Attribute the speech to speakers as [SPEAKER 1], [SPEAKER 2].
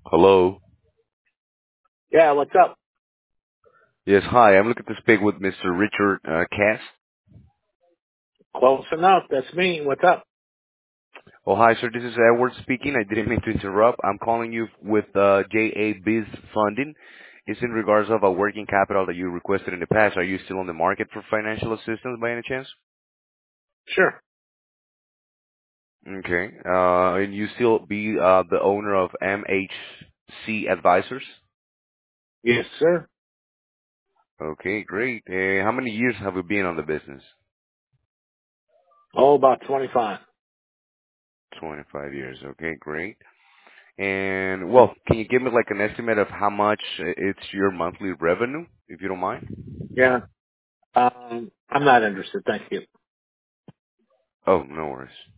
[SPEAKER 1] Hello.
[SPEAKER 2] Yeah, what's up?
[SPEAKER 1] Yes, hi. I'm looking to speak with Mr. Richard Cass.
[SPEAKER 2] Close enough. That's me. What's up?
[SPEAKER 1] Oh, hi, sir. This is Edward speaking. I didn't mean to interrupt. I'm calling you with JA Biz Funding. It's in regards of a working capital that you requested in the past. Are you still on the market for financial assistance by any chance?
[SPEAKER 2] Sure.
[SPEAKER 1] Okay. And you still be the owner of MHC Advisors?
[SPEAKER 2] Yes, sir.
[SPEAKER 1] Okay, great. How many years have you been on the business?
[SPEAKER 2] Oh, about 25.
[SPEAKER 1] 25 years. Okay, great. And well, can you give me like an estimate of how much it's your monthly revenue, if you don't mind?
[SPEAKER 2] Yeah. I'm not interested. Thank you.
[SPEAKER 1] Oh, no worries.